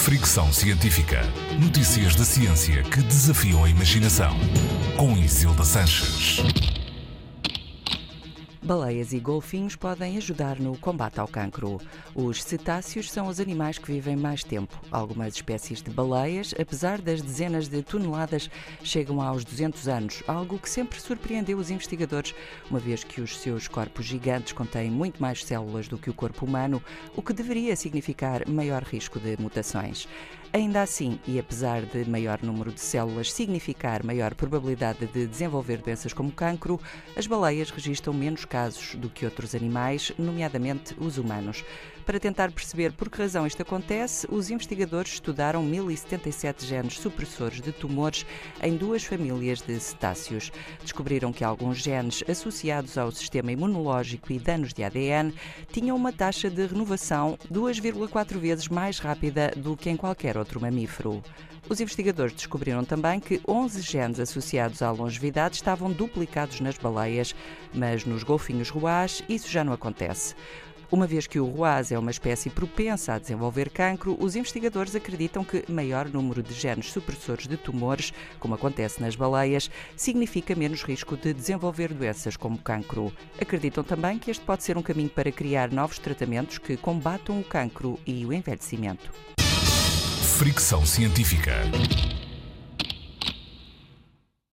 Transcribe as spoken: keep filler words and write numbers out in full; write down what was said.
Fricção Científica. Notícias da ciência que desafiam a imaginação. Com Isilda Sanches. Baleias e golfinhos podem ajudar no combate ao cancro. Os cetáceos são os animais que vivem mais tempo. Algumas espécies de baleias, apesar das dezenas de toneladas, chegam aos duzentos anos, algo que sempre surpreendeu os investigadores, uma vez que os seus corpos gigantes contêm muito mais células do que o corpo humano, o que deveria significar maior risco de mutações. Ainda assim, e apesar de maior número de células significar maior probabilidade de desenvolver doenças como cancro, as baleias registram menos casos do que outros animais, nomeadamente os humanos. Para tentar perceber por que razão isto acontece, os investigadores estudaram mil e setenta e sete genes supressores de tumores em duas famílias de cetáceos. Descobriram que alguns genes associados ao sistema imunológico e danos de A D N tinham uma taxa de renovação duas vírgula quatro vezes mais rápida do que em qualquer outro mamífero. Os investigadores descobriram também que onze genes associados à longevidade estavam duplicados nas baleias, mas nos golfinhos ruás isso já não acontece. Uma vez que o ruás é uma espécie propensa a desenvolver cancro, os investigadores acreditam que maior número de genes supressores de tumores, como acontece nas baleias, significa menos risco de desenvolver doenças como cancro. Acreditam também que este pode ser um caminho para criar novos tratamentos que combatam o cancro e o envelhecimento. Fricção Científica.